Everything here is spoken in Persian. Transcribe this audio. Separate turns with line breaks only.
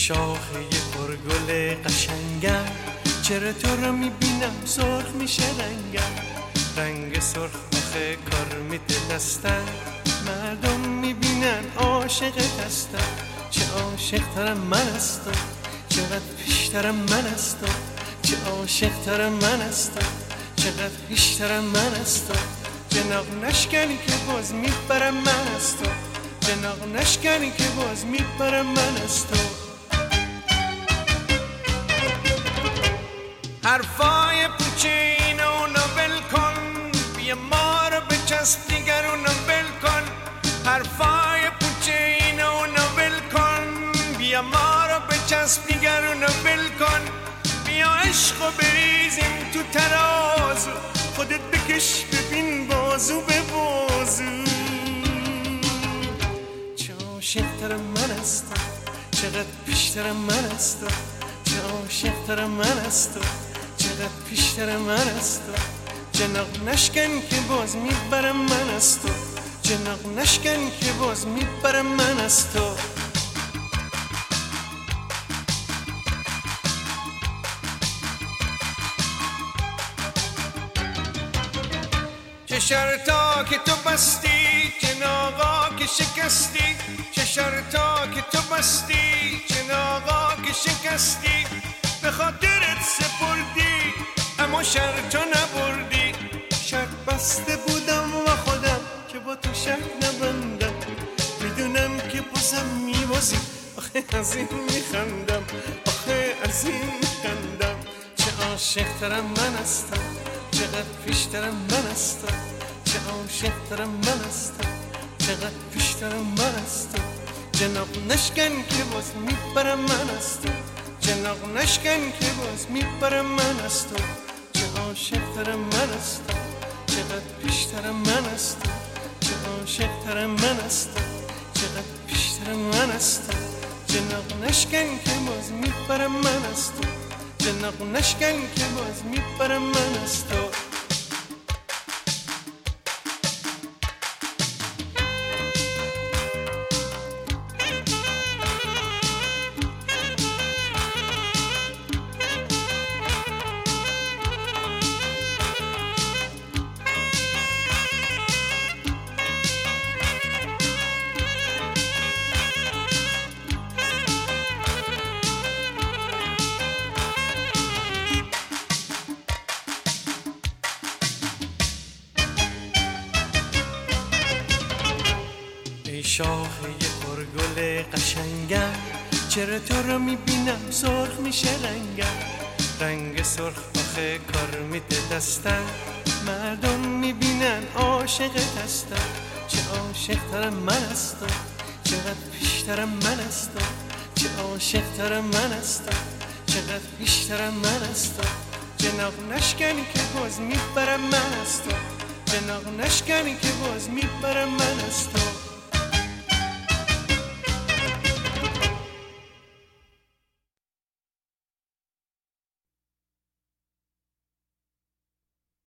شاخه پرگل قشنگم، چرا تو رو میبینم سرخ میشه رنگم. رنگ سرخ آخه کار میده دستم، مردم میبینن عاشقت هستم. چه عاشق ترم من از تو، چقدر پیشترم من از تو. چه عاشق ترم من از تو، چقدر پیشترم من از تو. جناق نشکنی که باز میبرم من از تو، جناق نشکنی که باز میبرم من از تو. حرفای پوچه اینو ول کن، بیا ما رو بچسب دیگرونو ول کن. حرفای پوچه اینو ول کن، بیا ما رو بچسب دیگرونو ول کن. بیا عشقو بریزیم تو ترازو، خودت بکش ببین بازو به بازو. چه عاشق‌ترم من از تو، چقدر پیشترم من از تو. چه عاشق‌ترم من از تو، چقدر پیشترم من از تو. جناق نشکن که باز میبرم من از تو، جناق نشکن که باز میبرم من از تو. چه شرطا که تو بستی، جناقا که شکستی. چه شرطا که تو بستی، جناقا که شکستی. به خاطرت سپردی اما شرطو نبردی. شرط بسته بودم و خودم که با تو شرط نبندم. میدونم که بازم میبازی، آخه از این میخندم، آخه از این میخندم. چه عاشق ترم من از تو، چقدر پیشترم من از تو. چه عاشق ترم من از تو، چقدر پیشترم من از تو. جناق نشکن که باز میبرم من از تو، جناق نشکن که باز میبرم من از تو. چه عاشق ترم من از تو، چقدر پیشترم من از تو. چه عاشق ترم من از تو، چقدر پیشترم من از تو. جناق نشکن که باز میبرم من از تو، جناق نشکن که باز میبرم من از تو. ای شاخه پرگل قشنگم، چرا تو رو میبینم سرخ میشه رنگم. رنگ سرخ آخه کار میده دستم، مردم میبینن عاشقت هستم. چه عاشق ترم من از تو، چقدر پیشترم من از تو. چه عاشق ترم من از تو، چقدر پیشترم من از تو. جناق نشکنی که باز میبرم من از تو، جناق نشکنی که باز میبرم من از تو.